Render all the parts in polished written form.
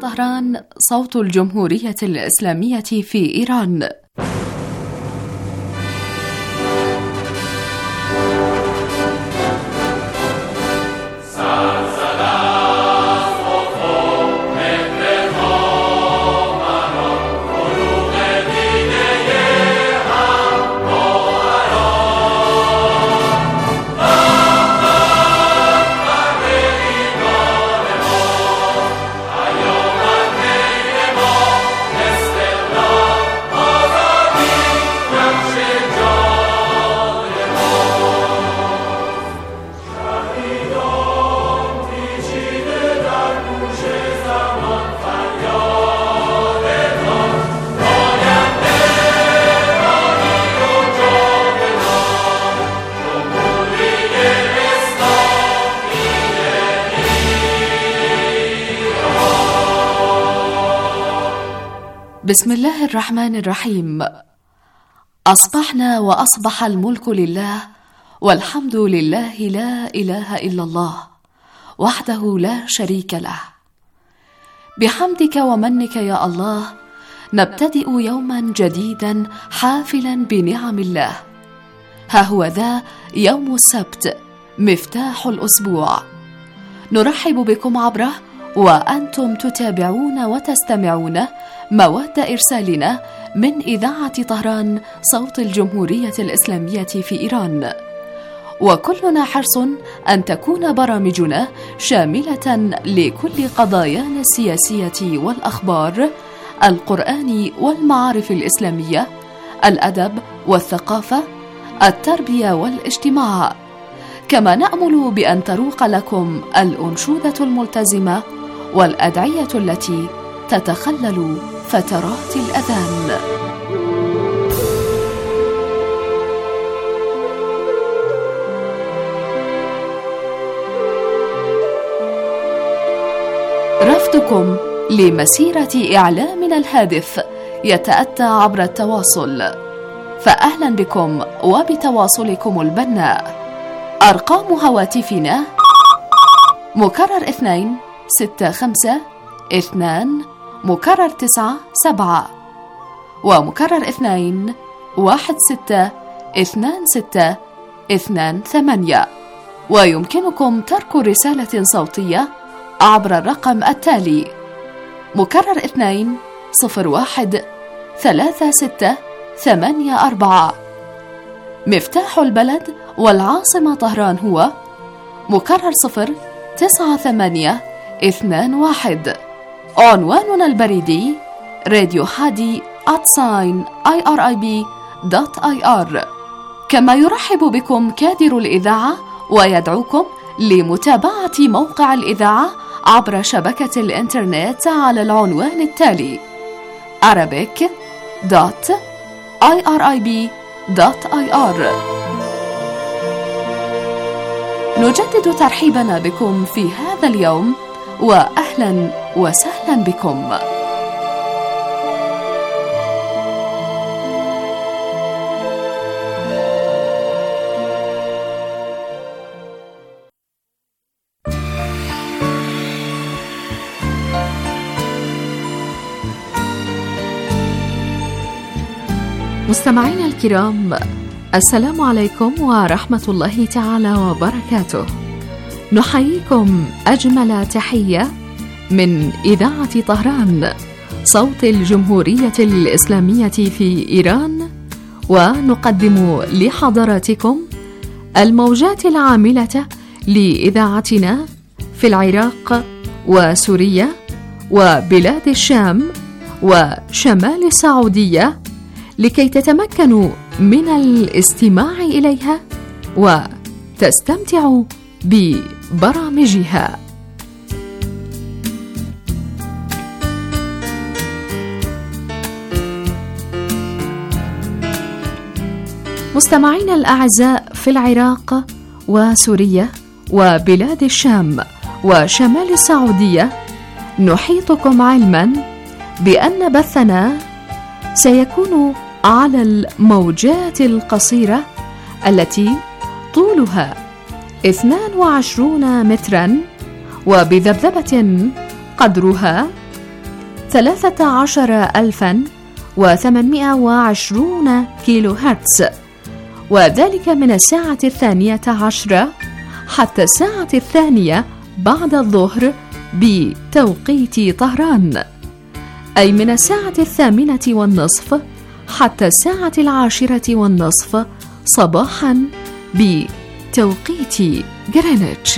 طهران صوت الجمهورية الإسلامية في إيران. بسم الله الرحمن الرحيم. أصبحنا وأصبح الملك لله، والحمد لله، لا إله إلا الله وحده لا شريك له. بحمدك ومنك يا الله نبتدئ يوما جديدا حافلا بنعم الله. ها هو ذا يوم السبت مفتاح الأسبوع، نرحب بكم عبره وأنتم تتابعون وتستمعون مواد إرسالنا من إذاعة طهران صوت الجمهورية الإسلامية في إيران، وكلنا حرص أن تكون برامجنا شاملة لكل قضايانا السياسية والأخبار، القرآن والمعارف الإسلامية، الأدب والثقافة، التربية والاجتماع. كما نأمل بأن تروق لكم الأنشودة الملتزمة والأدعية التي تتخلل فترات الأذان. رفضكم لمسيرة إعلامنا الهادف يتأتى عبر التواصل، فأهلا بكم وبتواصلكم البناء. أرقام هواتفنا مكرر 2 6 5 2 مكرر 9 7 ومكرر 2 1 6 2 6 2 8. ويمكنكم ترك رسالة صوتية عبر الرقم التالي: مكرر 2 0 1 3 6 8 4. مفتاح البلد والعاصمة طهران هو مكرر 0 9 8 2 1. عنواننا البريدي راديو حادي @irib.ir. كما يرحب بكم كادر الإذاعة ويدعوكم لمتابعة موقع الإذاعة عبر شبكة الإنترنت على العنوان التالي: arabic.irib.ir. نجدد ترحيبنا بكم في هذا اليوم، وأهلا وسهلا بكم. مستمعينا الكرام، السلام عليكم ورحمة الله تعالى وبركاته. نحييكم أجمل تحية من إذاعة طهران صوت الجمهورية الإسلامية في إيران، ونقدم لحضراتكم الموجات العاملة لإذاعتنا في العراق وسوريا وبلاد الشام وشمال السعودية، لكي تتمكنوا من الاستماع إليها وتستمتعوا ببرامجها. مستمعينا الأعزاء في العراق وسوريا وبلاد الشام وشمال السعودية، نحيطكم علما بأن بثنا سيكون على الموجات القصيرة التي طولها 22 مترا وبذبذبة قدرها 13,820 كيلو هرتز، وذلك من الساعة 12 حتى الساعة 2 بعد الظهر بتوقيت طهران، أي من الساعة 8:30 حتى الساعة 10:30 صباحا بتوقيت جرينتش.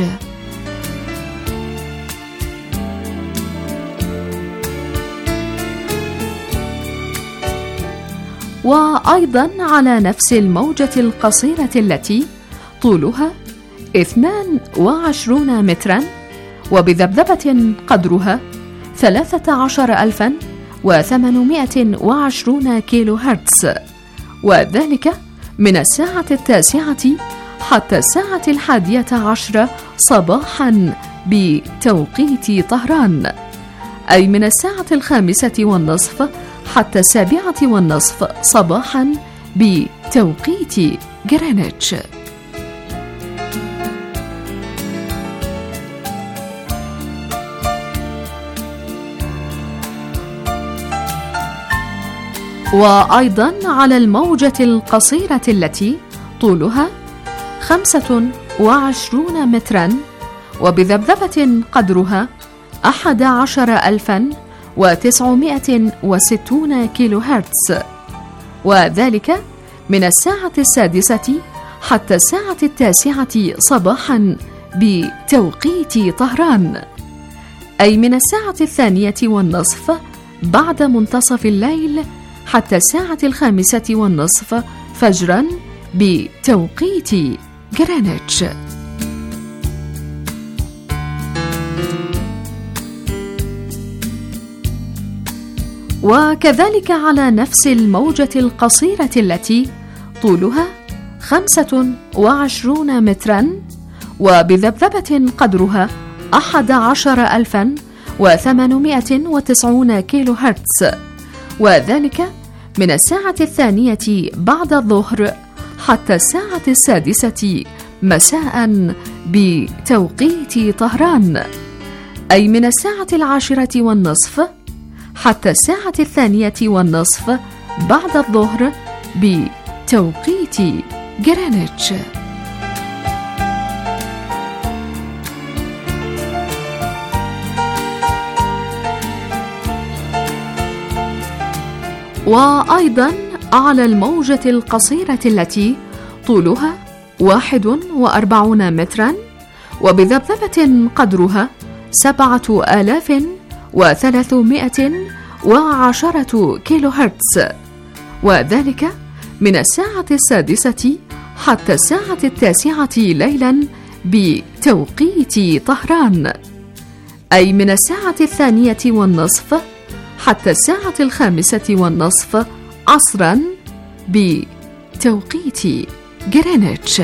وأيضا على نفس الموجة القصيرة التي طولها 22 مترا وبذبذبة قدرها 13,820 كيلو هرتز، وذلك من الساعة 9 حتى الساعة 11 صباحا بتوقيت طهران، أي من الساعة 5:30 حتى 7:30 صباحا بتوقيت جرينتش. وأيضا على الموجة القصيرة التي طولها 25 مترا وبذبذبة قدرها 11,960 كيلو هرتز، وذلك من الساعة 6 حتى الساعة 9 صباحا بتوقيت طهران، أي من الساعة 2:30 بعد منتصف الليل حتى الساعة 5:30 فجرا بتوقيت جرينتش. وكذلك على نفس الموجة القصيرة التي طولها 25 مترا وبذبذبة قدرها 11,890 كيلو هرتز، وذلك من الساعة 2 بعد الظهر حتى الساعة 6 مساء بتوقيت طهران، أي من الساعة 10:30 حتى الساعة 2:30 بعد الظهر بتوقيت جرينتش. وأيضا على الموجة القصيرة التي طولها 41 مترا وبذبذبة قدرها 7,310 كيلو هرتز، وذلك من الساعة 6 حتى الساعة 9 ليلا بتوقيت طهران، أي من الساعة 2:30 حتى الساعة 5:30 عصرا بتوقيت جرينتش.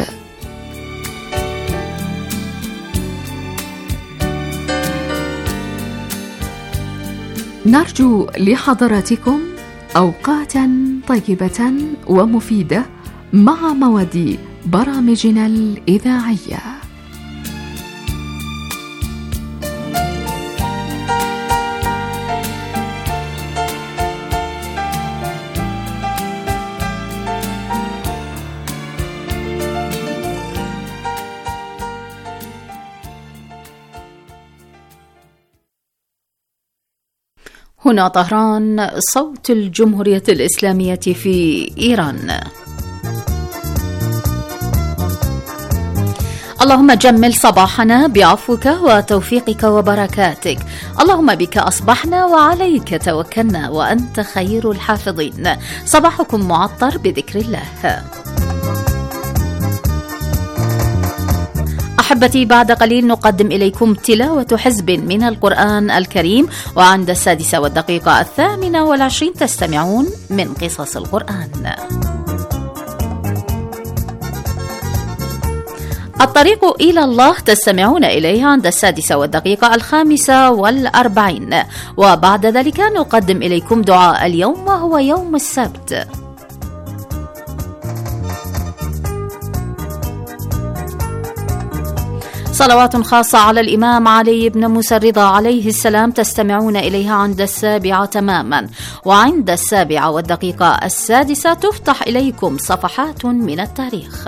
نرجو لحضراتكم أوقاتا طيبة ومفيدة مع مواد برامجنا الإذاعية. هنا طهران، صوت الجمهورية الإسلامية في إيران. اللهم جمل صباحنا بعفوك وتوفيقك وبركاتك، اللهم بك أصبحنا وعليك توكلنا وأنت خير الحافظين. صباحكم معطر بذكر الله. أحبتي، بعد قليل نقدم إليكم تلاوة حزب من القرآن الكريم، وعند 6:28 تستمعون من قصص القرآن. الطريق إلى الله تستمعون إليه عند 6:45، وبعد ذلك نقدم إليكم دعاء اليوم وهو يوم السبت. صلوات خاصة على الإمام علي بن موسى الرضا عليه السلام تستمعون إليها عند 7:00 تماما، وعند 7:06 تفتح إليكم صفحات من التاريخ.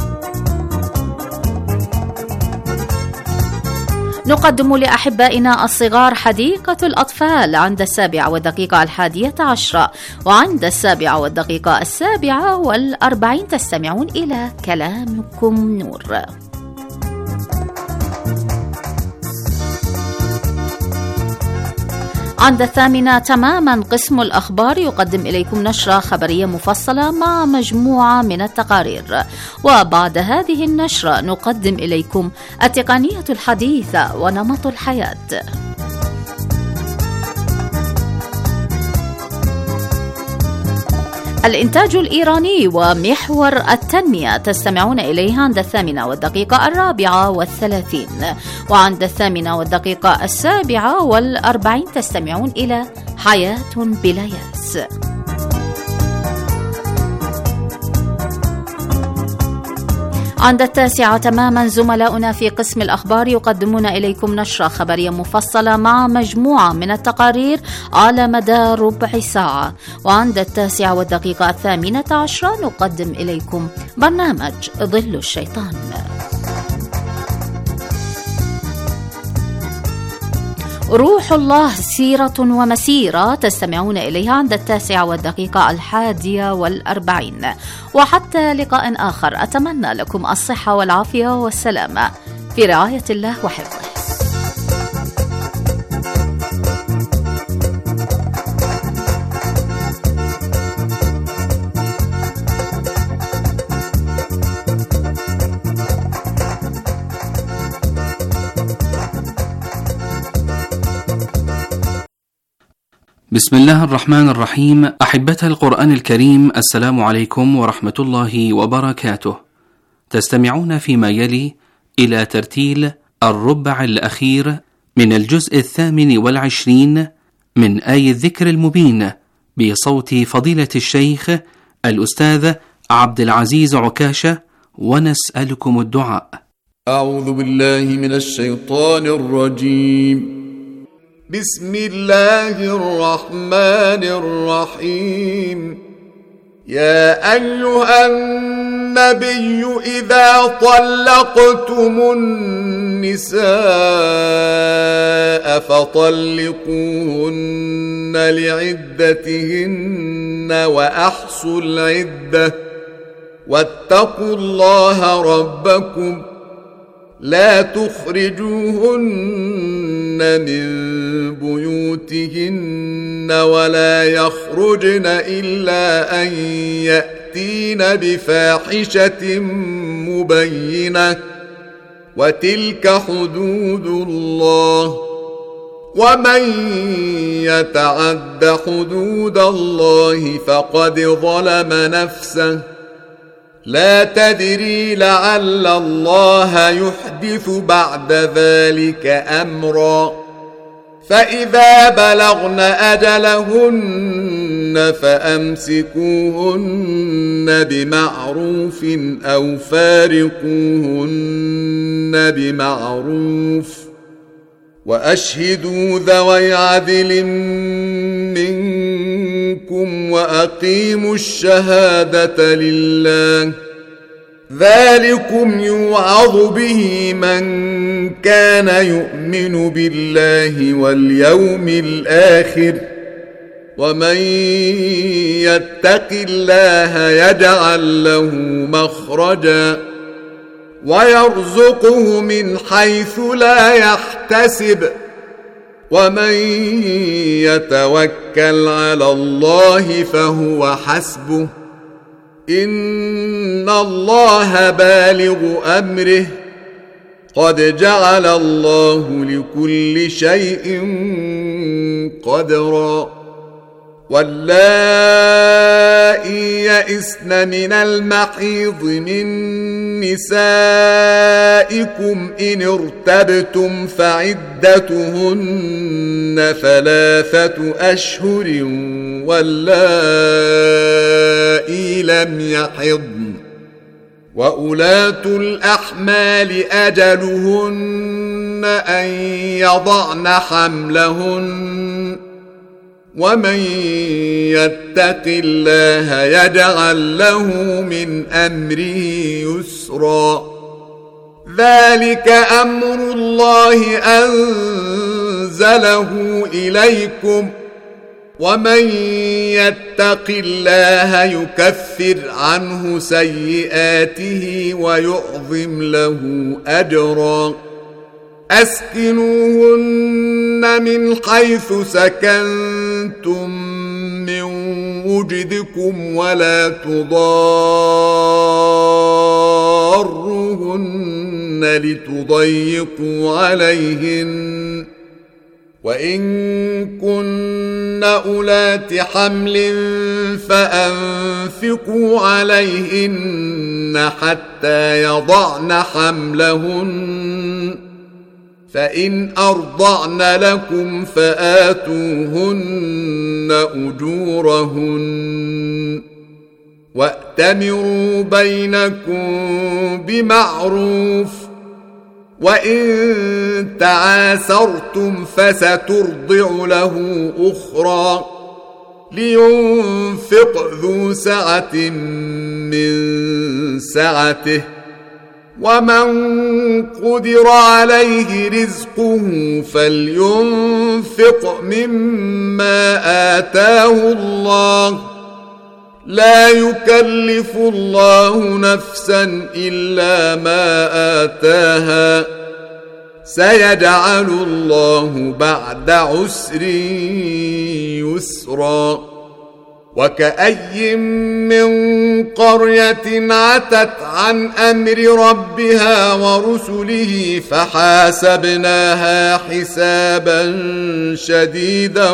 نقدم لأحبائنا الصغار حديقة الأطفال عند 7:11، وعند 7:47 تستمعون إلى كلامكم نور. عند 8:00 تماما قسم الأخبار يقدم إليكم نشرة خبرية مفصلة مع مجموعة من التقارير، وبعد هذه النشرة نقدم إليكم التقنية الحديثة ونمط الحياة. الإنتاج الإيراني ومحور التنمية تستمعون إليها عند 8:34، وعند 8:47 تستمعون إلى حياة بلا يأس. عند 9:00 تماما زملاؤنا في قسم الأخبار يقدمون إليكم نشرة خبرية مفصلة مع مجموعة من التقارير على مدى ربع ساعة، وعند 9:18 نقدم إليكم برنامج ظل الشيطان. روح الله سيرة ومسيرة تستمعون إليها عند 9:41، وحتى لقاء آخر أتمنى لكم الصحة والعافية والسلامة في رعاية الله وحفظه. بسم الله الرحمن الرحيم. أحبة القرآن الكريم، السلام عليكم ورحمة الله وبركاته. تستمعون فيما يلي إلى ترتيل الربع الأخير من الجزء 28 من آي الذكر المبين بصوت فضيلة الشيخ الأستاذ عبد العزيز عكاشة، ونسألكم الدعاء. أعوذ بالله من الشيطان الرجيم. بسم الله الرحمن الرحيم. يا أيها النبي إذا طلقتم النساء فطلقوهن لعدتهن وأحصوا العدة واتقوا الله ربكم لا تخرجوهن من بيوتهن ولا يخرجن إلا أن يأتين بفاحشة مبينة وتلك حدود الله ومن يتعد حدود الله فقد ظلم نفسه لا تدري لعل الله يحدث بعد ذلك أمرا فإذا بلغن أجلهن فأمسكوهن بمعروف أو فارقوهن بمعروف وأشهدوا ذوي عدل منكم وأقيموا الشهادة لله ذلكم يوعظ به من كان يؤمن بالله واليوم الآخر ومن يتق الله يجعل له مخرجا ويرزقه من حيث لا يحتسب ومن يتوكل على الله فهو حسبه إن الله بالغ أمره قد جعل الله لكل شيء قدرا واللائي يئسن من المحيض من نسائكم إن ارتبتم فعدتهن 3 أشهر واللائي لم يحضن وأولاة الأحمال أجلهن أن يضعن حملهن ومن يتق الله يجعل له من أمره يسرا ذلك أمر الله أنزله إليكم ومن يتق الله يكفر عنه سيئاته ويعظم له أجرا أسكنوهن من حيث سكنتم من وجدكم ولا تضاروهن لتضيقوا عليهن وإن كن أولات حمل فأنفقوا عليهن حتى يضعن حملهن فإن أرضعن لكم فآتوهن أجورهن وأتمروا بينكم بمعروف وإن تعاسرتم فسترضع له أخرى لينفق ذو سعة من سعته ومن قدر عليه رزقه فلينفق مما آتاه الله لا يكلف الله نفسا إلا ما آتاها سيجعل الله بعد عسر يسرا وكأي من قرية عتت عن أمر ربها ورسله فحاسبناها حسابا شديدا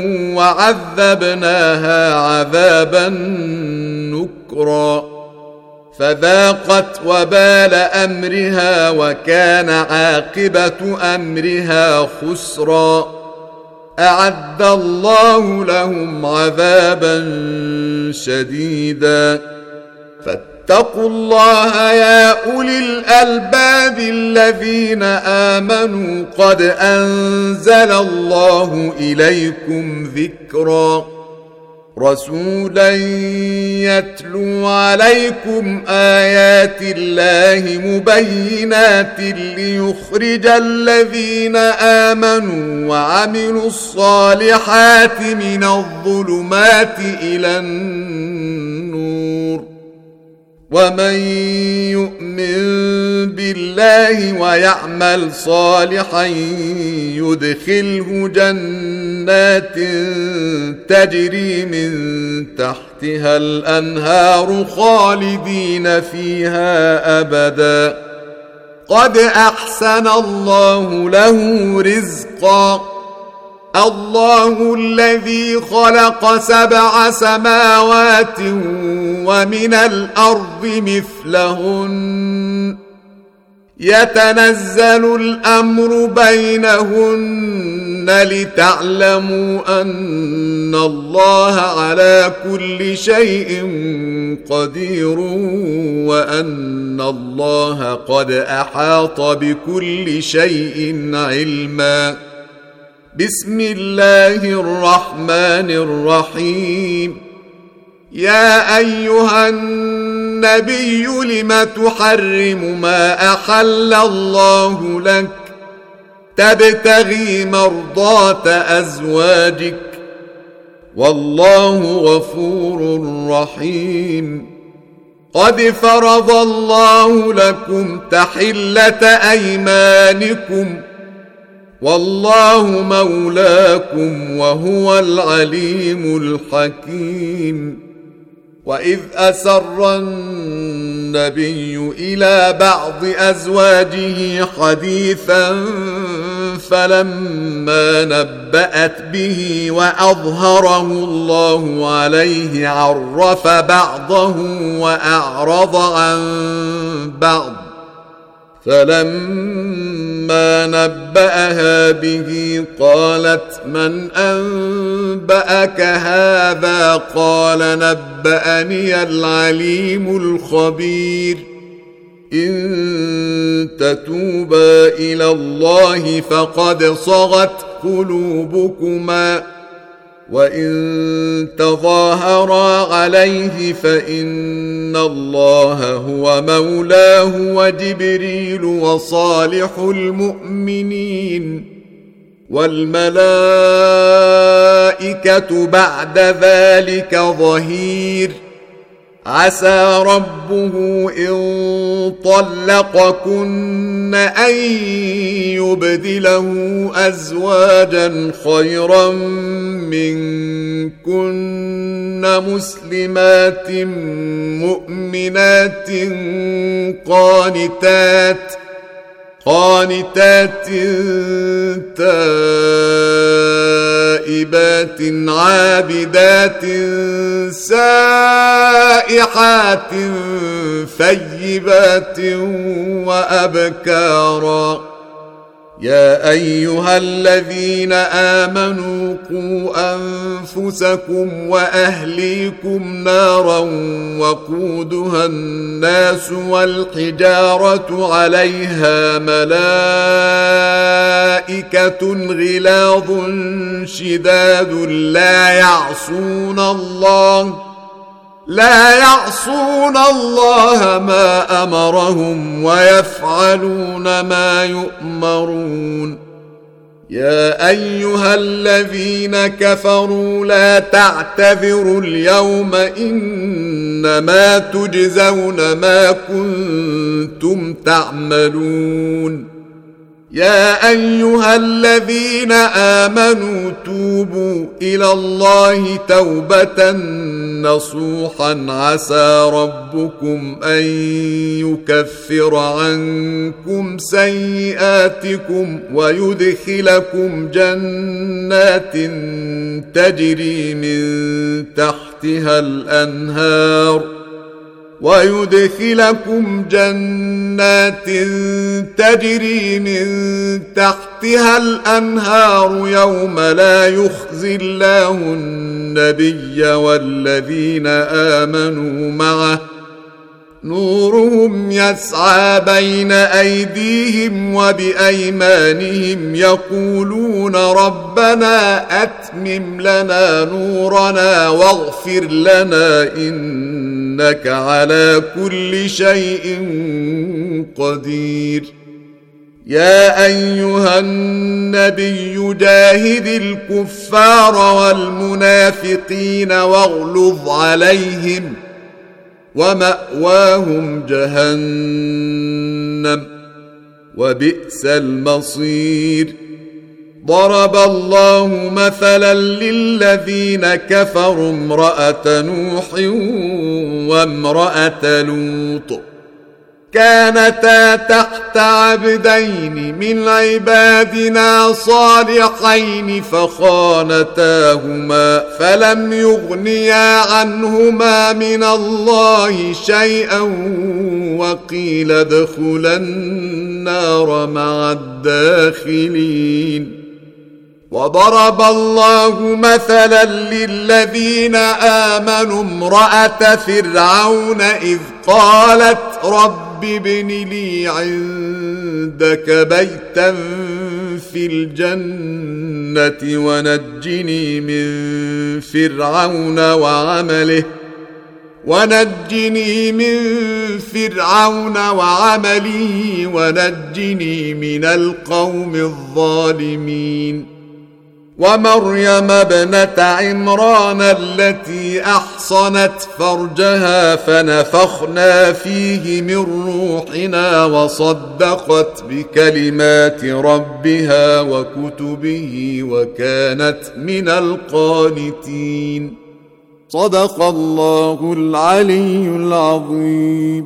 وعذبناها عذابا نكرا فذاقت وبال أمرها وكان عاقبة أمرها خسرا أعد الله لهم عذابا شديدا فاتقوا الله يا أولي الألباب الذين آمنوا قد أنزل الله إليكم ذكرا رسولا يتلو عليكم آيات الله مبينات ليخرج الذين آمنوا وعملوا الصالحات من الظلمات إلى النور ومن يؤمن بالله ويعمل صالحا يدخله جنات تجري من تحتها الأنهار خالدين فيها أبدا قد أحسن الله له رزقا الله الذي خلق 7 سماوات ومن الأرض مثلهن يتنزل الأمر بينهن لتعلموا أن الله على كل شيء قدير وأن الله قد أحاط بكل شيء علما بسم الله الرحمن الرحيم يا أيها النبي لم تحرم ما أحل الله لك تبتغي مرضات أزواجك والله غفور رحيم قد فرض الله لكم تحلة أيمانكم والله مولاكم وهو العليم الحكيم وإذ أسر النبي إلى بعض أزواجه حديثا فلما نبأت به وأظهره الله عليه عرف بعضه وأعرض عن بعض فلما نبأها به قالت من أنبأك هذا قال نبأني العليم الخبير إن تتوبا إلى الله فقد صغت قلوبكما وإن تظاهرا عليه فإن الله هو مولاه وجبريل وصالح المؤمنين والملائكة بعد ذلك ظهير عسى ربه إن طلقكن أن يبدله أزواجا خيرا منكن مسلمات مؤمنات قانتات تائبات عابدات سائحات ثيبات وأبكارا يا أيها الذين آمنوا قوا أنفسكم وأهليكم نارا وقودها الناس والحجارة عليها ملائكة غلاظ شداد لا يعصون الله ما أمرهم ويفعلون ما يؤمرون يا أيها الذين كفروا لا تعتذروا اليوم إنما تجزون ما كنتم تعملون يا أيها الذين آمنوا توبوا إلى الله توبة نصوحا عسى ربكم أن يكفر عنكم سيئاتكم ويدخلكم جنات تجري من تحتها الأنهار يوم لا يخزي الله النبي والذين آمنوا معه نورهم يسعى بين أيديهم وبأيمانهم يقولون ربنا أتمم لنا نورنا واغفر لنا إنك على كل شيء قدير يا أيها النبي جاهد الكفار والمنافقين واغلظ عليهم ومأواهم جهنم وبئس المصير ضرب الله مثلا للذين كفروا امرأة نوح وامرأة لوط كانتا تحت عبدين من عبادنا صالحين فخانتاهما فلم يغنيا عنهما من الله شيئا وقيل ادخلا النار مع الداخلين وضرب الله مثلا للذين آمنوا امرأة فرعون إذ قالت رب ابن لي عندك بيتا في الجنة ونجني من فرعون وعمله ونجني من القوم الظالمين ومريم ابنة عمران التي أحصنت فرجها فنفخنا فيه من روحنا وصدقت بكلمات ربها وكتبه وكانت من القانتين صدق الله العلي العظيم.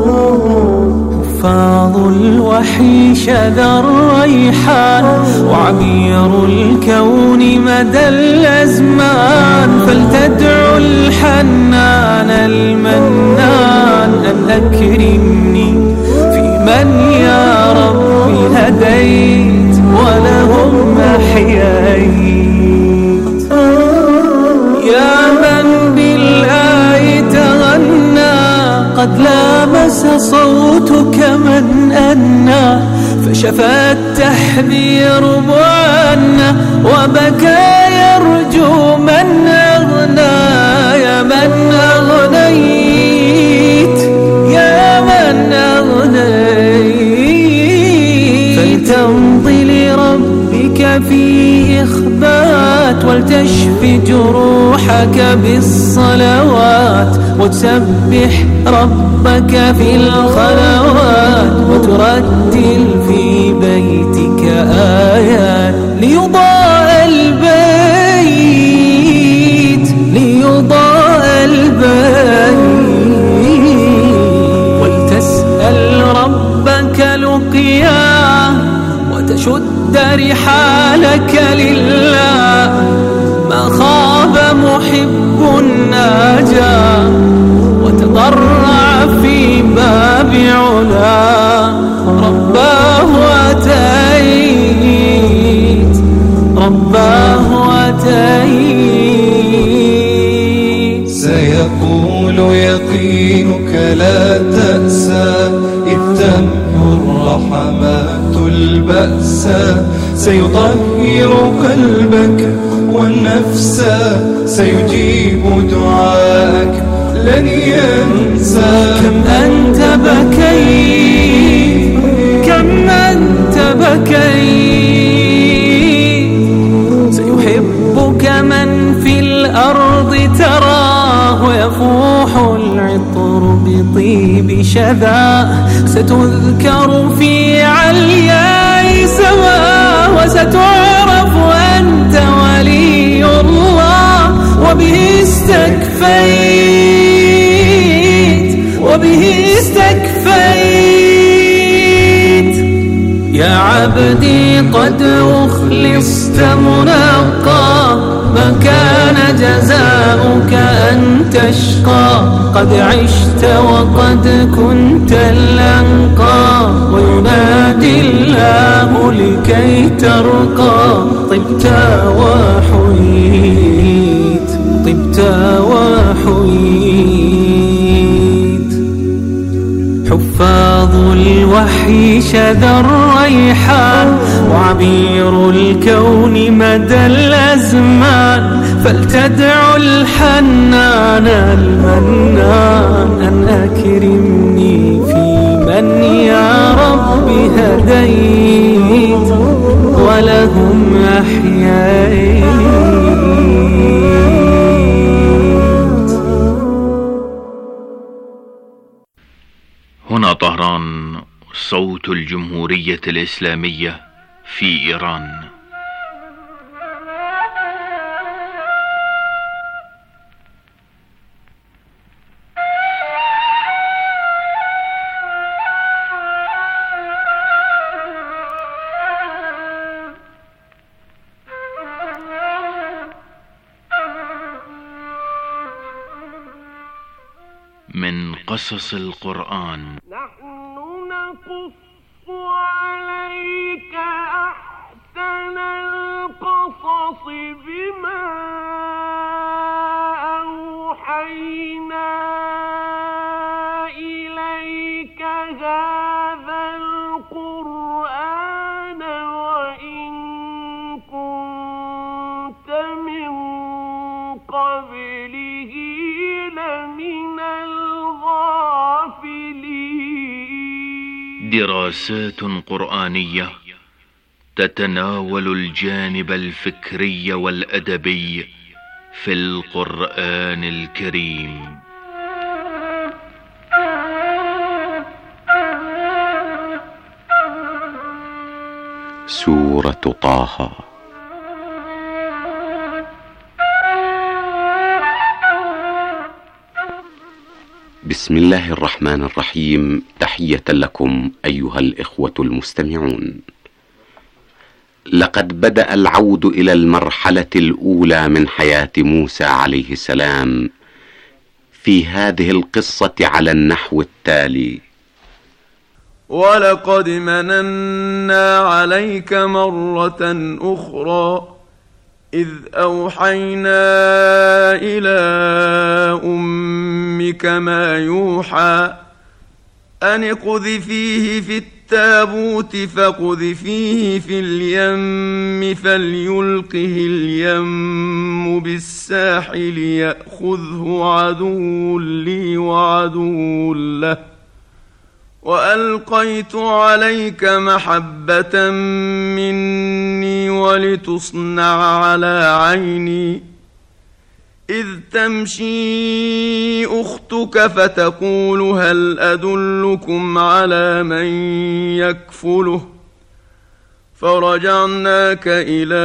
الوحي شذا الريحان وعبد وعبير الكون مدى الأزمان، فلتدعو الحنان المنان أن أكرمني في من يا ربي هديت ولهم أحييت. يا من بالآي تغنى قد لامس صوتك من أنى، فشفى التحذير بعنا وبكى يرجو من أغنى. يا من أغنيت يا من أغنيت، فلتمضي لربك في إخبات ولتشفي جروحك بالصلوات، وتسبح ربك في الخلوات وترتل في بيتك آيات ليضاء البيت ليضاء البيت. ولتسأل ربك لقياه وتشد رحالك لله، ما خاب محب ناجا وتضرع في باب علا. رباه أتيت رباه أتيت. سيقول يقينك لا تأسى إذ تمحو الرحمات البأسا، سيطهر قلبك والنفس سيجيب دعاءك لن ينسى. كم أنت بكيت كم أنت بكيت، سيحبك من في الأرض تراه ويفوح العطر بطيب شذاه. ستذكر في علياء سماه وستعرف أنت ولي الله، وبه استكفيت وبه استكفيت. يا عبدي قد أخلصت منقى، ما كان جزاؤك أن تشقى. قد عشت وقد كنت الأنقى، وينادي الله لكي ترقى. طبت وحييت طبت وحييت. حفاظ الوحي شذا الريحان، وعبير الكون مدى الأزمان، فلتدعو الحنان المنان أن أكرمني في من يا رب هديت ولهم أحييت. هنا طهران، صوت الجمهورية الإسلامية في إيران. من قصص القرآن. نحن نقص عليك أحسن القصص بما أوحينا إليك هذا القرآن وإن كنت من قبله لمن دراسات قرآنية تتناول الجانب الفكري والأدبي في القرآن الكريم. سورة طه. بسم الله الرحمن الرحيم. تحية لكم أيها الإخوة المستمعون. لقد بدأ العود إلى المرحلة الأولى من حياة موسى عليه السلام في هذه القصة على النحو التالي: ولقد مننا عليك مرة أخرى إذ أوحينا إلى أمك ما يوحى أن اقذفيه في التابوت فاقذفيه في اليم فليلقه اليم بالساحل يأخذه عدو لي وعدو له وألقيت عليك محبة مني ولتصنع على عيني إذ تمشي أختك فتقول هل أدلكم على من يكفله فرجعناك إلى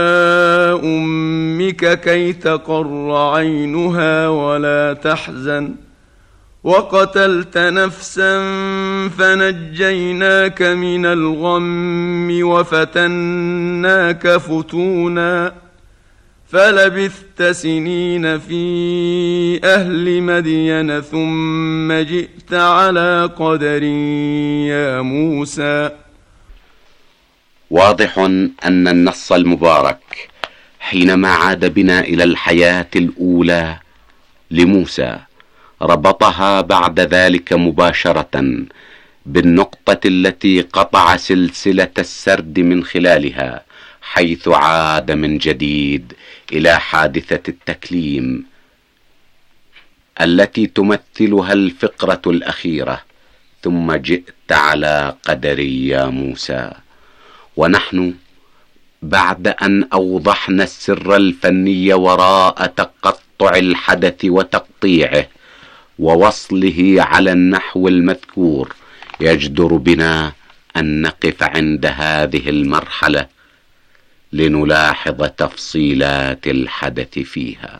أمك كي تقر عينها ولا تحزن وقتلت نفسا فنجيناك من الغم وفتناك فتونا فلبثت سنين في أهل مدين ثم جئت على قدر يا موسى. واضح أن النص المبارك حينما عاد بنا إلى الحياة الأولى لموسى ربطها بعد ذلك مباشرة بالنقطة التي قطع سلسلة السرد من خلالها، حيث عاد من جديد إلى حادثة التكليم التي تمثلها الفقرة الأخيرة: ثم جئت على قدري يا موسى. ونحن بعد أن أوضحنا السر الفني وراء تقطع الحدث وتقطيعه ووصله على النحو المذكور، يجدر بنا أن نقف عند هذه المرحلة لنلاحظ تفصيلات الحدث فيها.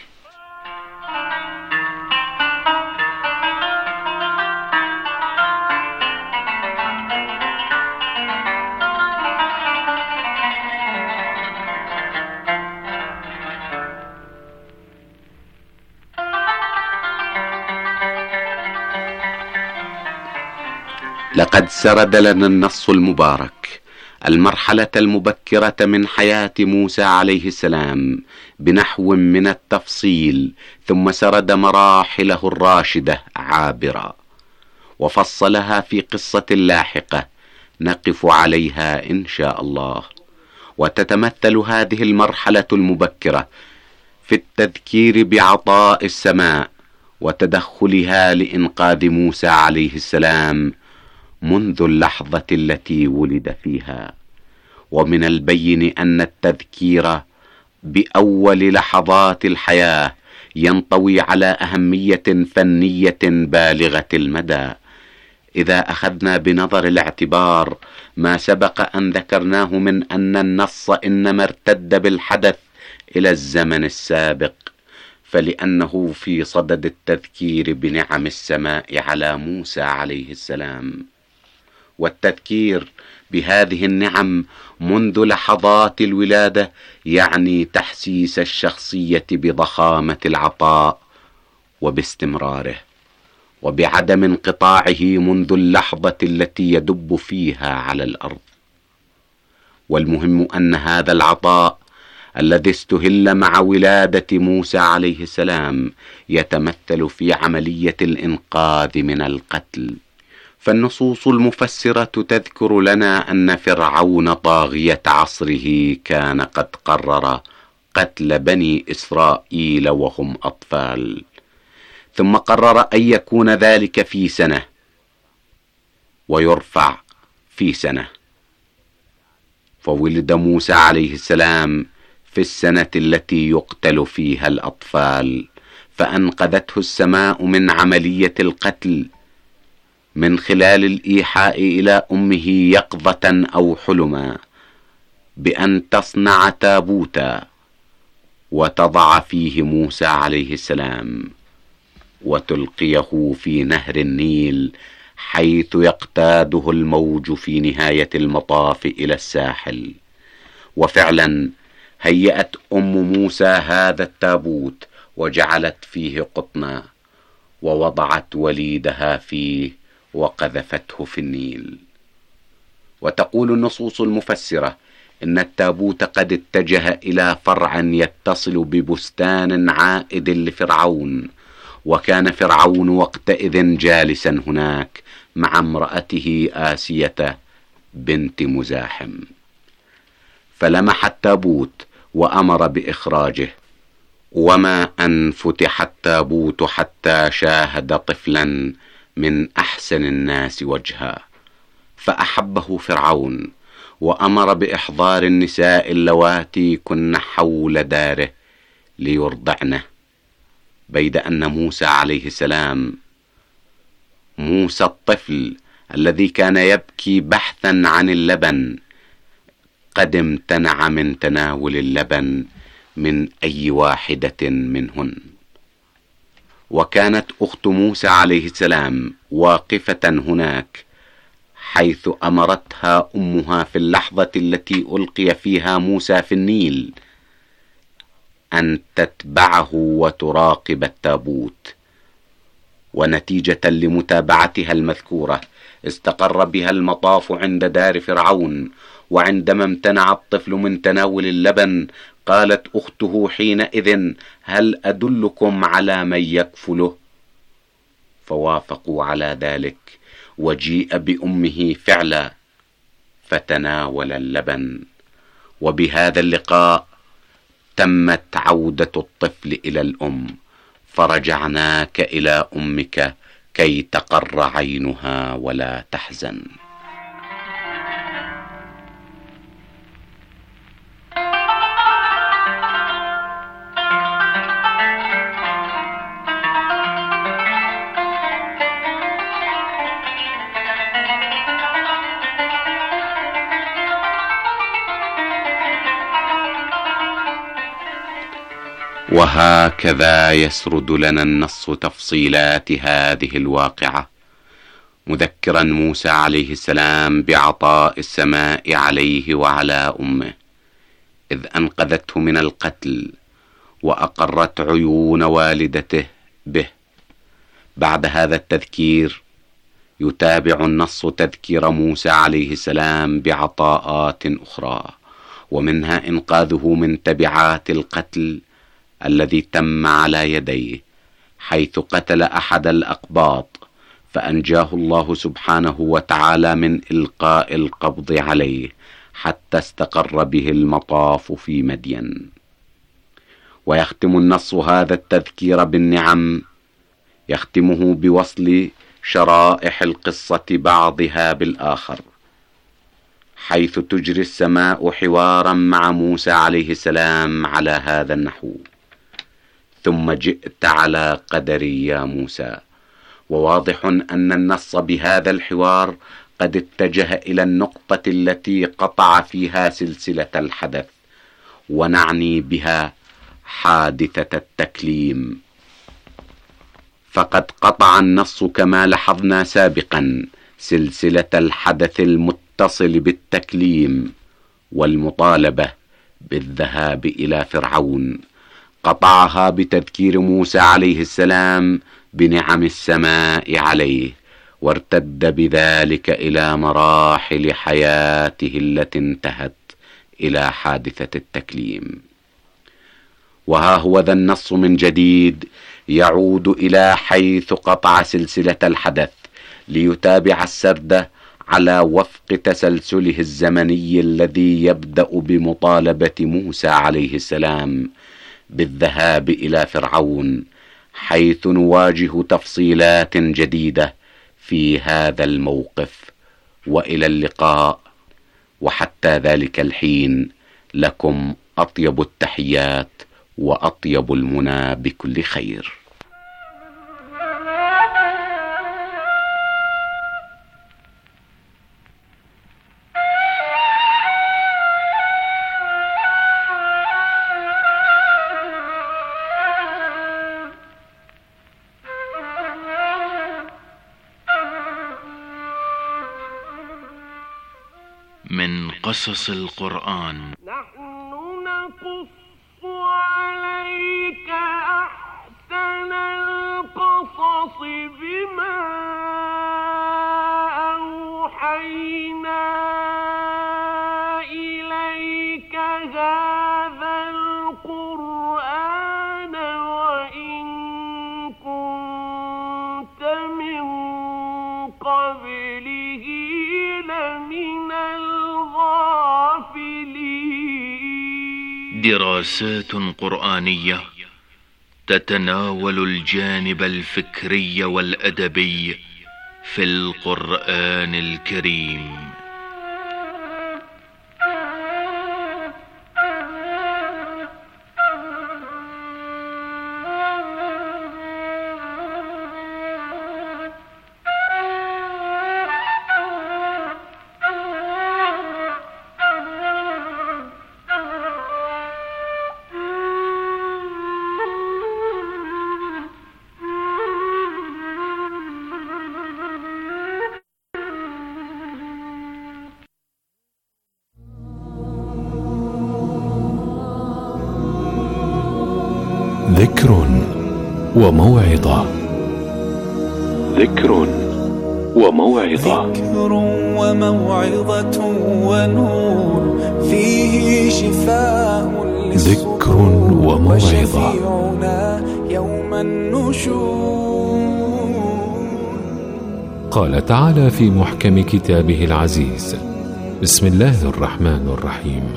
لقد سرد لنا النص المبارك المرحلة المبكرة من حياة موسى عليه السلام بنحو من التفصيل، ثم سرد مراحله الراشدة عابرة وفصلها في قصة لاحقة نقف عليها إن شاء الله. وتتمثل هذه المرحلة المبكرة في التذكير بعطاء السماء وتدخلها لإنقاذ موسى عليه السلام منذ اللحظة التي ولد فيها. ومن البين أن التذكير بأول لحظات الحياة ينطوي على أهمية فنية بالغة المدى إذا أخذنا بنظر الاعتبار ما سبق أن ذكرناه من أن النص إنما ارتد بالحدث إلى الزمن السابق، فلأنه في صدد التذكير بنعم السماء على موسى عليه السلام، والتذكير بهذه النعم منذ لحظات الولادة يعني تحسيس الشخصية بضخامة العطاء وباستمراره وبعدم انقطاعه منذ اللحظة التي يدب فيها على الأرض. والمهم أن هذا العطاء الذي استهل مع ولادة موسى عليه السلام يتمثل في عملية الإنقاذ من القتل. فالنصوص المفسرة تذكر لنا أن فرعون طاغية عصره كان قد قرر قتل بني إسرائيل وهم أطفال، ثم قرر أن يكون ذلك في سنة ويرفع في سنة، فولد موسى عليه السلام في السنة التي يقتل فيها الأطفال، فأنقذته السماء من عملية القتل من خلال الإيحاء إلى أمه يقظة أو حلما بأن تصنع تابوتا وتضع فيه موسى عليه السلام وتلقيه في نهر النيل حيث يقتاده الموج في نهاية المطاف إلى الساحل، وفعلا هيأت أم موسى هذا التابوت وجعلت فيه قطنا ووضعت وليدها فيه وقذفته في النيل. وتقول النصوص المفسرة إن التابوت قد اتجه إلى فرع يتصل ببستان عائد لفرعون، وكان فرعون وقتئذ جالسا هناك مع امرأته آسية بنت مزاحم، فلمح التابوت وأمر بإخراجه. وما أن فتح التابوت حتى شاهد طفلا من أحسن الناس وجها، فأحبه فرعون وأمر بإحضار النساء اللواتي كن حول داره ليرضعنه، بيد أن موسى عليه السلام، موسى الطفل الذي كان يبكي بحثا عن اللبن، قد امتنع من تناول اللبن من أي واحدة منهن. وكانت أخت موسى عليه السلام واقفة هناك حيث أمرتها أمها في اللحظة التي ألقي فيها موسى في النيل أن تتبعه وتراقب التابوت. ونتيجة لمتابعتها المذكورة استقر بها المطاف عند دار فرعون، وعندما امتنع الطفل من تناول اللبن قالت أخته حينئذ: هل أدلكم على من يكفله؟ فوافقوا على ذلك، وجيء بأمه فعلا فتناول اللبن. وبهذا اللقاء تمت عودة الطفل إلى الأم، فرجعناك إلى أمك كي تقر عينها ولا تحزن. وهكذا يسرد لنا النص تفصيلات هذه الواقعة، مذكرا موسى عليه السلام بعطاء السماء عليه وعلى أمه إذ أنقذته من القتل وأقرت عيون والدته به. بعد هذا التذكير يتابع النص تذكير موسى عليه السلام بعطاءات أخرى، ومنها إنقاذه من تبعات القتل الذي تم على يديه، حيث قتل أحد الأقباط فأنجاه الله سبحانه وتعالى من إلقاء القبض عليه حتى استقر به المطاف في مدين. ويختم النص هذا التذكير بالنعم، يختمه بوصل شرائح القصة بعضها بالآخر، حيث تجري السماء حوارا مع موسى عليه السلام على هذا النحو: ثم جئت على قدري يا موسى. وواضح أن النص بهذا الحوار قد اتجه إلى النقطة التي قطع فيها سلسلة الحدث، ونعني بها حادثة التكليم. فقد قطع النص كما لاحظنا سابقا سلسلة الحدث المتصل بالتكليم والمطالبة بالذهاب إلى فرعون، قطعها بتذكير موسى عليه السلام بنعم السماء عليه، وارتد بذلك إلى مراحل حياته التي انتهت إلى حادثة التكليم. وها هو ذا النص من جديد يعود إلى حيث قطع سلسلة الحدث ليتابع السرد على وفق تسلسله الزمني الذي يبدأ بمطالبة موسى عليه السلام بالذهاب إلى فرعون، حيث نواجه تفصيلات جديدة في هذا الموقف. وإلى اللقاء، وحتى ذلك الحين لكم أطيب التحيات وأطيب المنى بكل خير. من قصص القرآن. نحن نقص عليك أحسن القصص بما أوحينا إليك هذا القرآن وإن كنت من قبله لمن الغافلين. دراسات قرآنية تتناول الجانب الفكري والأدبي في القرآن الكريم. ذكر وموعظة. ذكر وموعظة. ذكر وموعظة ونور فيه شفاء ذكر وموعظة. يوم النشور. قال تعالى في محكم كتابه العزيز: بسم الله الرحمن الرحيم: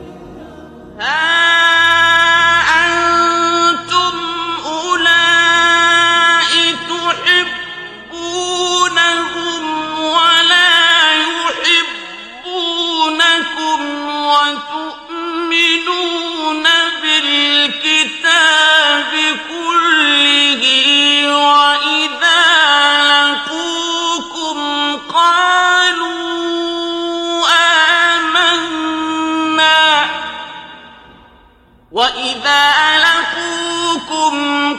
وإذا لقوكم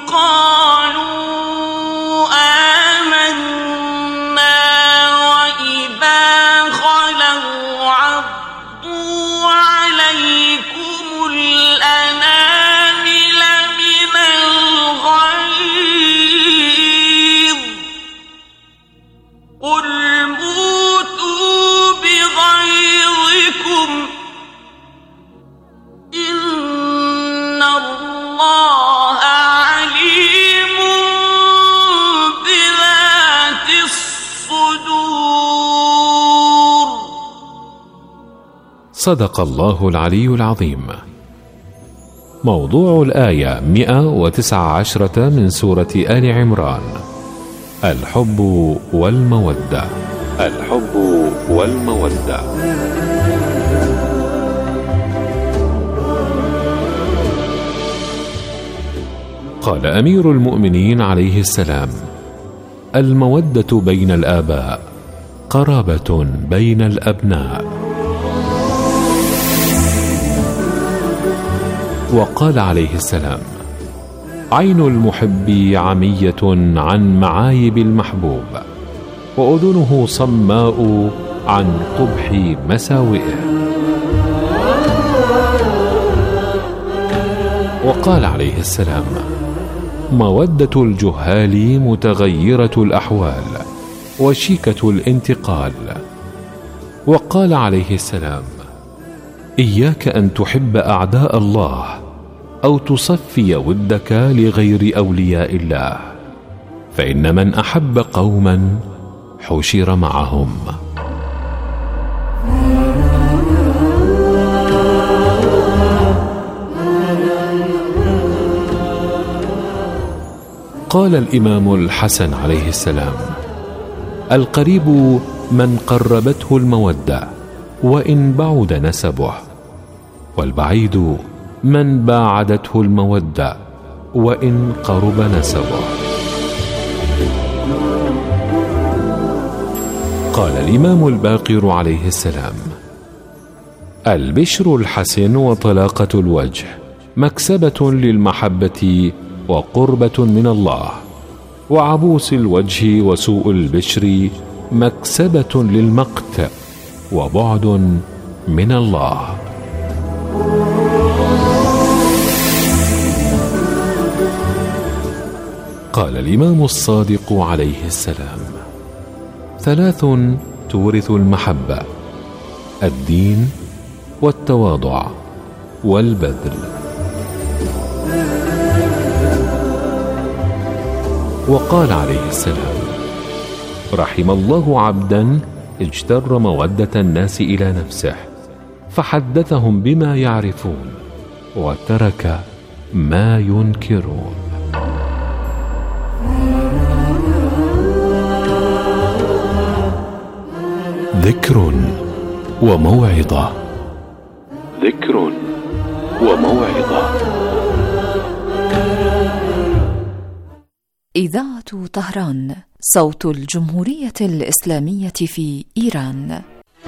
قالوا آمنا وإذا خلوا عضوا عليكم الأنامل من الغيظ قل موتوا بغيظكم إن الله عليم بذات الصدور. صدق الله العلي العظيم. موضوع الآية 119 من سورة آل عمران: الحب والمودة. الحب والمودة. قال أمير المؤمنين عليه السلام: المودة بين الآباء قرابة بين الأبناء. وقال عليه السلام: عين المحب عمية عن معايب المحبوب، وأذنه صماء عن قبح مساوئه. وقال عليه السلام: مودة الجهال متغيرة الأحوال وشيكة الانتقال. وقال عليه السلام: إياك أن تحب أعداء الله أو تصفي ودك لغير أولياء الله، فإن من أحب قوما حشر معهم. قال الإمام الحسن عليه السلام: القريب من قربته المودة وإن بعد نسبه، والبعيد من باعدته المودة وإن قرب نسبه. قال الإمام الباقر عليه السلام: البشر الحسن وطلاقة الوجه مكسبة للمحبة وقربة من الله، وعبوس الوجه وسوء البشر مكسبة للمقت وبعد من الله. قال الإمام الصادق عليه السلام: 3 تورث المحبة: الدين والتواضع والبذل. وقال عليه السلام: رحم الله عبدا اجتر مودة الناس إلى نفسه فحدثهم بما يعرفون وترك ما ينكرون. ذكر وموعظة. ذكر وموعظة. إذاعة طهران، صوت الجمهورية الإسلامية في إيران.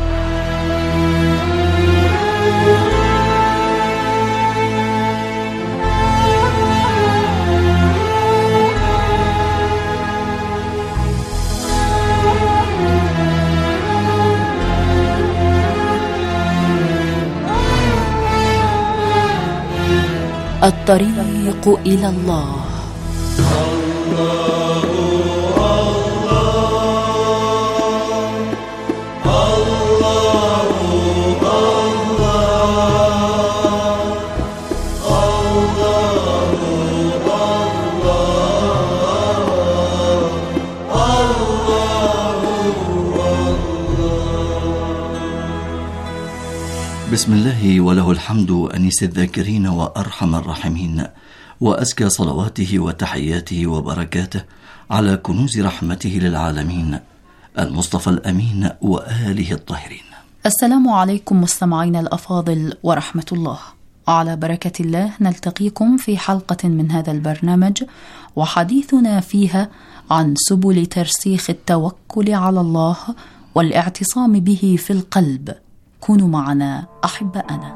الطريق إلى الله. بسم الله وله الحمد أنيس الذاكرين وأرحم الراحمين، وأزكى صلواته وتحياته وبركاته على كنوز رحمته للعالمين المصطفى الأمين وآله الطاهرين. السلام عليكم مستمعينا الأفاضل ورحمة الله. على بركة الله نلتقيكم في حلقة من هذا البرنامج، وحديثنا فيها عن سبل ترسيخ التوكل على الله والاعتصام به في القلب. كونوا معنا أحباءنا.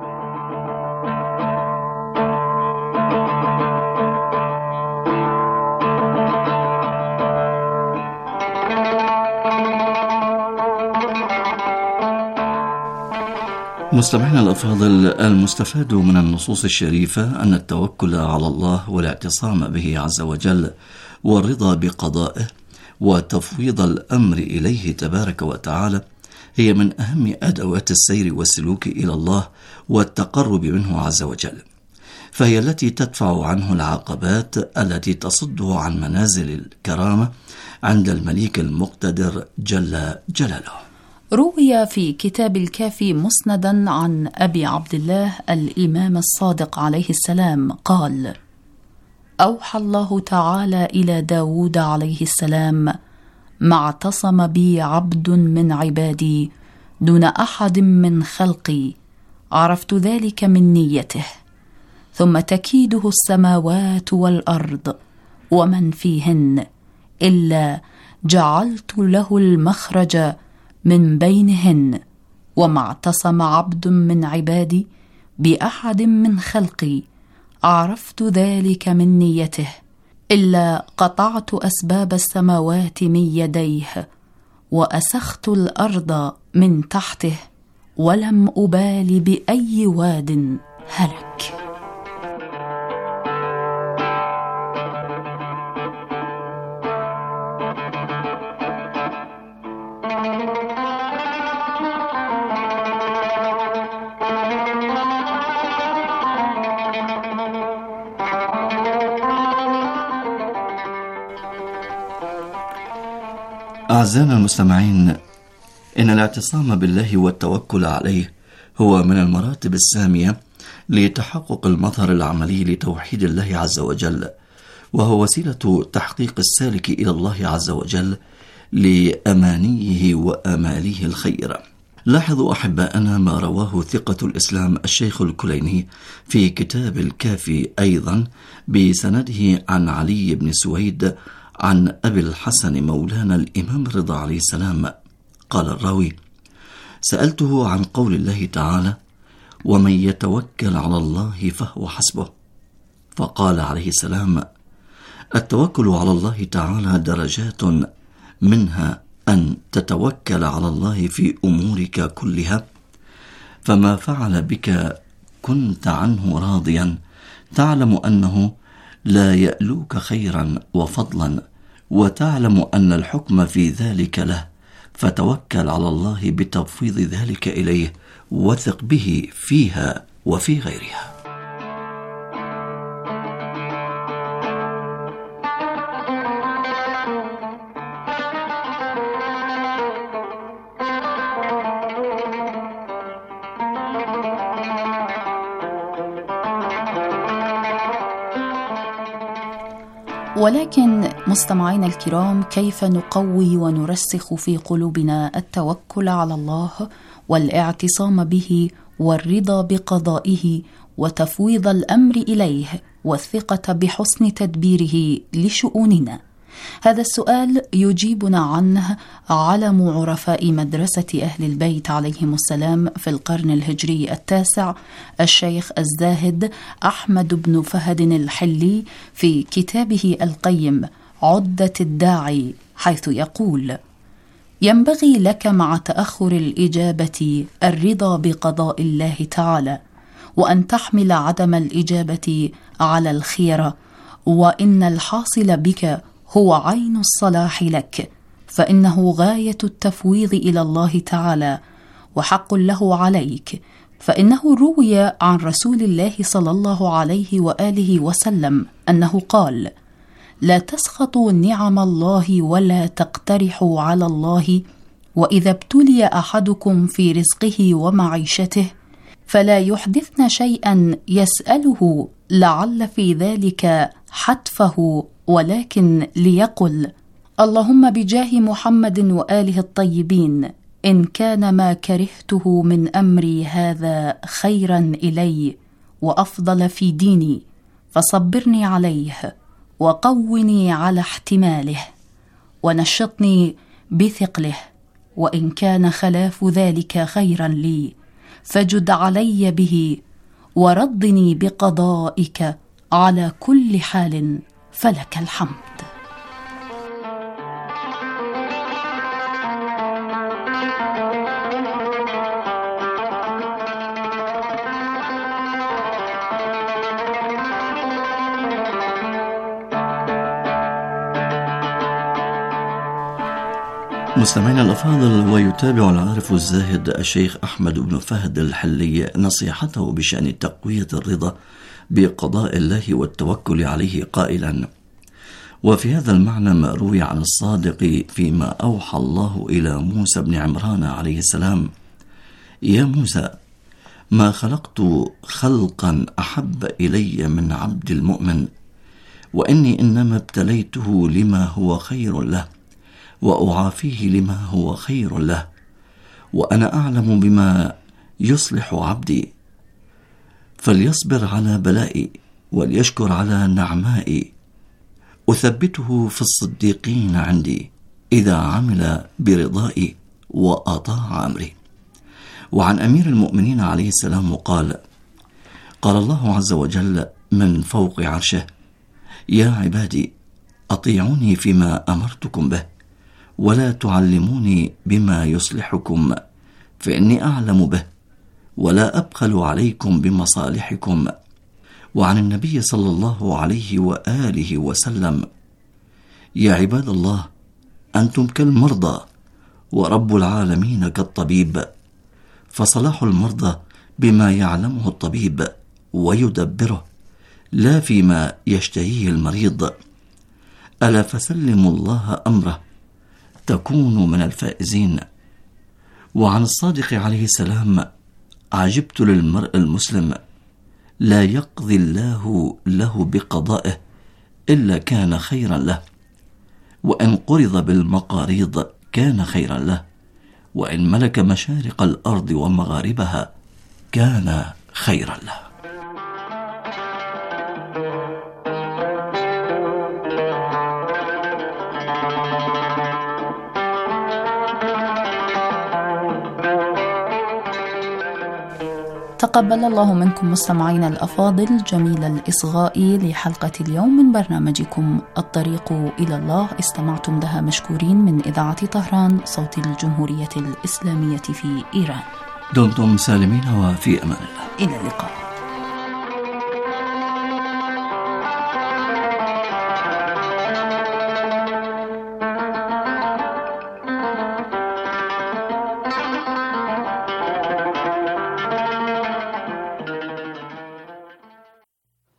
مستمعينا الأفاضل، المستفاد من النصوص الشريفة أن التوكل على الله والاعتصام به عز وجل والرضا بقضائه وتفويض الأمر إليه تبارك وتعالى هي من أهم أدوات السير والسلوك إلى الله والتقرب منه عز وجل، فهي التي تدفع عنه العقبات التي تصده عن منازل الكرامة عند المليك المقتدر جل جلاله. روي في كتاب الكافي مسندا عن أبي عبد الله الإمام الصادق عليه السلام قال: أوحى الله تعالى إلى داود عليه السلام: ما اعتصم بي عبد من عبادي دون أحد من خلقي عرفت ذلك من نيته، ثم تكيده السماوات والأرض ومن فيهن إلا جعلت له المخرج من بينهن، وما اعتصم عبد من عبادي بأحد من خلقي عرفت ذلك من نيته إلا قطعت أسباب السماوات من يديه وأسخت الأرض من تحته ولم أبال بأي واد هلك. أعزائنا المستمعين، إن الاعتصام بالله والتوكل عليه هو من المراتب السامية لتحقق المظهر العملي لتوحيد الله عز وجل، وهو وسيلة تحقيق السالك إلى الله عز وجل لأمانيه وآماله الخيرة. لاحظوا أحباءنا ما رواه ثقة الإسلام الشيخ الكليني في كتاب الكافي أيضا بسنده عن علي بن سويد عن أبي الحسن مولانا الإمام الرضا عليه السلام قال الراوي: سألته عن قول الله تعالى: ومن يتوكل على الله فهو حسبه، فقال عليه السلام: التوكل على الله تعالى درجات، منها أن تتوكل على الله في أمورك كلها، فما فعل بك كنت عنه راضيا، تعلم أنه لا يألوك خيرا وفضلا، وتعلم أن الحكم في ذلك له، فتوكل على الله بتفويض ذلك إليه، وثق به فيها وفي غيرها. ولكن مستمعينا الكرام، كيف نقوي ونرسخ في قلوبنا التوكل على الله والاعتصام به والرضا بقضائه وتفويض الأمر إليه والثقة بحسن تدبيره لشؤوننا؟ هذا السؤال يجيبنا عنه علم عرفاء مدرسة أهل البيت عليهم السلام في القرن الهجري التاسع، الشيخ الزاهد أحمد بن فهد الحلي، في كتابه القيم عدة الداعي، حيث يقول: ينبغي لك مع تأخر الإجابة الرضا بقضاء الله تعالى، وأن تحمل عدم الإجابة على الخيرة، وإن الحاصل بك هو عين الصلاح لك، فإنه غاية التفويض إلى الله تعالى وحق له عليك، فإنه روي عن رسول الله صلى الله عليه وآله وسلم أنه قال: لا تسخطوا نعم الله ولا تقترحوا على الله، وإذا ابتلي أحدكم في رزقه ومعيشته فلا يحدثن شيئا يسأله لعل في ذلك حتفه، ولكن ليقل: اللهم بجاه محمد وآله الطيبين، إن كان ما كرهته من أمري هذا خيرا إلي وأفضل في ديني فصبرني عليه، وقوني على احتماله، ونشطني بثقله، وإن كان خلاف ذلك خيرا لي فجد علي به، وردني بقضائك على كل حال، فلك الحمد. مستمعينا الأفاضل، ويتابع العارف الزاهد الشيخ أحمد بن فهد الحلي نصيحته بشأن تقوية الرضا بقضاء الله والتوكل عليه قائلا: وفي هذا المعنى ما روي عن الصادق فيما أوحى الله إلى موسى بن عمران عليه السلام: يا موسى، ما خلقت خلقا أحب إلي من عبد المؤمن، وإني إنما ابتليته لما هو خير له، وأعافيه لما هو خير له، وأنا أعلم بما يصلح عبدي، فليصبر على بلائي وليشكر على نعمائي، أثبته في الصديقين عندي إذا عمل برضائي وأطاع أمري. وعن أمير المؤمنين عليه السلام قال: قال الله عز وجل من فوق عرشه: يا عبادي أطيعوني فيما أمرتكم به، ولا تعلموني بما يصلحكم، فإني أعلم به، ولا أبخل عليكم بمصالحكم. وعن النبي صلى الله عليه وآله وسلم: يا عباد الله، أنتم كالمرضى، ورب العالمين كالطبيب، فصلاح المرضى بما يعلمه الطبيب ويدبره، لا فيما يشتهيه المريض. ألا فسلموا الله أمره تكونوا من الفائزين. وعن الصادق عليه السلام: عجبت للمرء المسلم، لا يقضي الله له بقضائه إلا كان خيرا له، وإن قرض بالمقاريض كان خيرا له، وإن ملك مشارق الأرض ومغاربها كان خيرا له. تقبل الله منكم مستمعينا الأفاضل جميل الإصغاء لحلقة اليوم من برنامجكم الطريق إلى الله. استمعتم لها مشكورين من إذاعة طهران، صوت الجمهورية الإسلامية في إيران. دمتم سالمين وفي أمان الله. إلى اللقاء.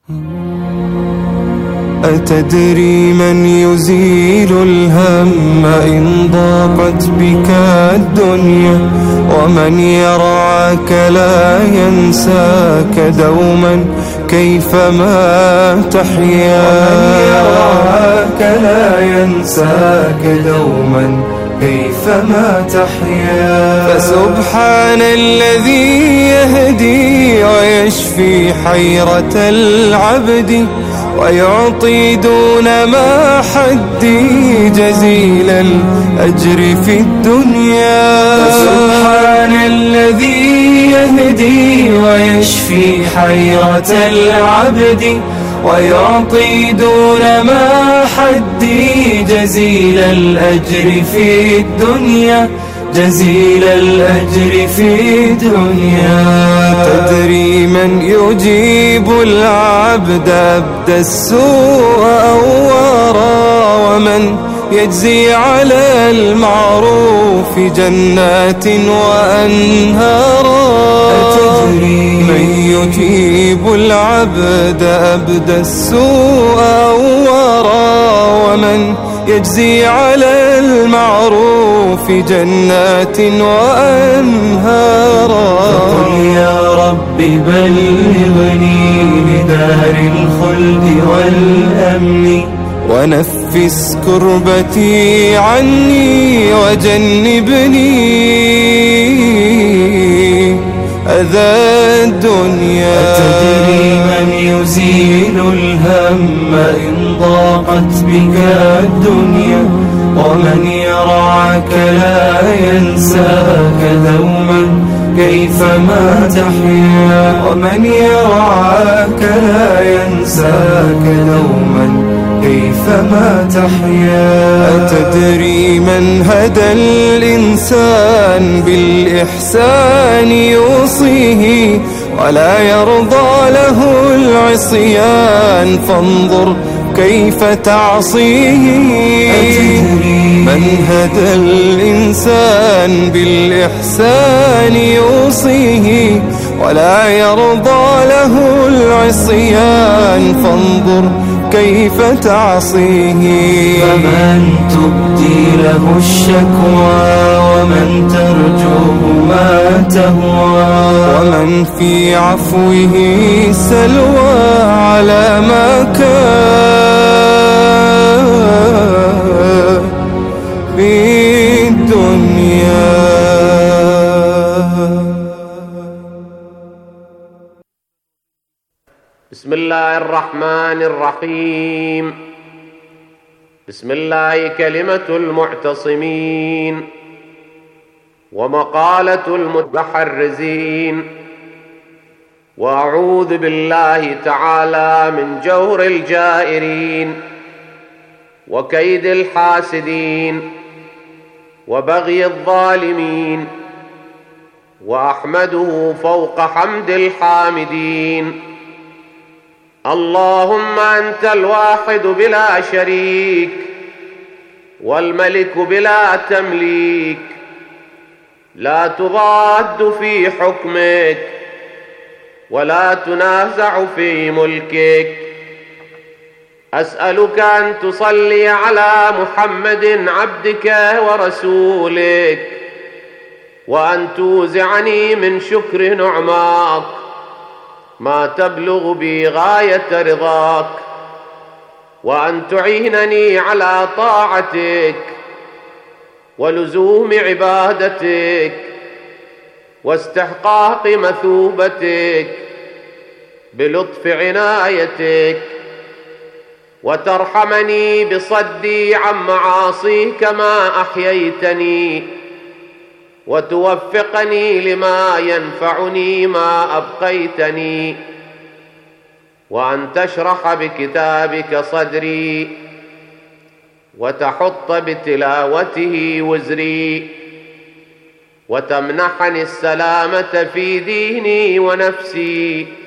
أتدري من يزيل الهم إن ضاقت بك الدنيا ومن يرعاك لا ينساك دوما كيفما تحيا ومن يرعاك لا ينساك دوما كيفما تحيا فسبحان الذي يهدي ويشفي حيرة العبد ويعطي دون ما حدي جزيل الأجر في الدنيا فسبحان الذي يهدي ويشفي حيرة العبد ويعطي دون ما حدي جزيل الأجر في الدنيا جزيل الأجر في الدنيا تدري من يجيب العبد أبدى السوء أورا ومن يجزي على المعروف جنات وأنهارا أتدري من يجيب العبد أبدى السوء أورا ومن يجزي على المعروف جنات وأنهارا فقل يا رب بلغني لدار الخلد والأمن ونفس كربتي عني وجنبني أذى الدنيا أتدري من يزيل الهم إن ضاقت بك الدنيا ومن يرعاك لا ينساك دوما كيفما تحيا ومن يرعاك لا ينساك دوما كيفما تحيا أتدري من هدى الإنسان بالإحسان يوصيه ولا يرضى له العصيان فانظر كيف تعصيه أتدري من هدى الإنسان بالإحسان يوصيه ولا يرضى له العصيان فانظر كيف تعصيه فمن تبدي له الشكوى ومن ترجوه ما تهوى ومن في عفوه سلوى على ما كان في الدنيا بسم الله الرحمن الرحيم بسم الله كلمة المعتصمين ومقالة المتحرزين وأعوذ بالله تعالى من جور الجائرين وكيد الحاسدين وبغي الظالمين وأحمده فوق حمد الحامدين اللهم أنت الواحد بلا شريك والملك بلا تمليك لا تضاد في حكمك ولا تنازع في ملكك أسألك أن تصلي على محمد عبدك ورسولك وأن توزعني من شكر نعماك ما تبلغ بي غاية رضاك وأن تعينني على طاعتك ولزوم عبادتك واستحقاق مثوبتك بلطف عنايتك وترحمني بصدي عن معاصيك ما أحييتني وتوفقني لما ينفعني ما أبقيتني وأن تشرح بكتابك صدري وتحط بتلاوته وزري وتمنحني السلامة في ديني ونفسي